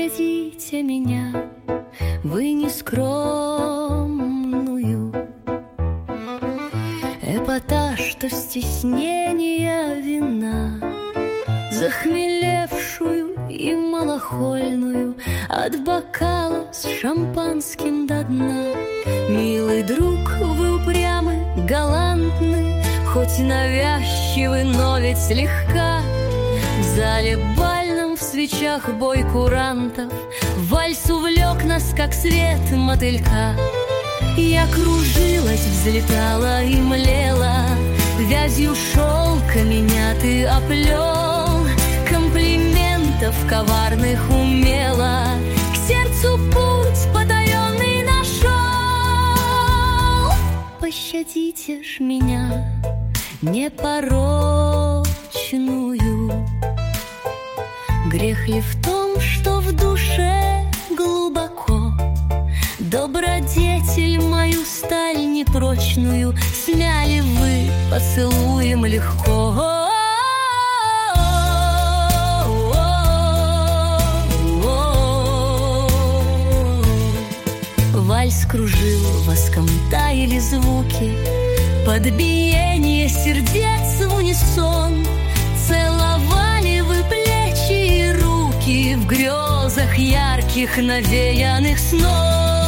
Пощадите меня, вы нескромную, эпатаж, что стеснения вина, захмелевшую и малохольную, от бокала с шампанским до дна. Милый друг, вы упрямы, галантны, хоть навязчивы, но ведь слегка. В зале бальном в свечах бой курантов, вальс увлек нас, как свет мотылька. Я кружилась, взлетала и млела, вязью шелка меня ты оплел, комплиментов коварных умела, к сердцу путь потаенный нашел. Пощадите ж меня, непорочную. Грех ли в том, что в душе глубоко добродетель мою сталь непрочную смяли вы поцелуем легко? Вальс кружил, воском таяли звуки, под биение сердец в унисон. Целовали вы плечи и руки в грезах ярких навеянных снов.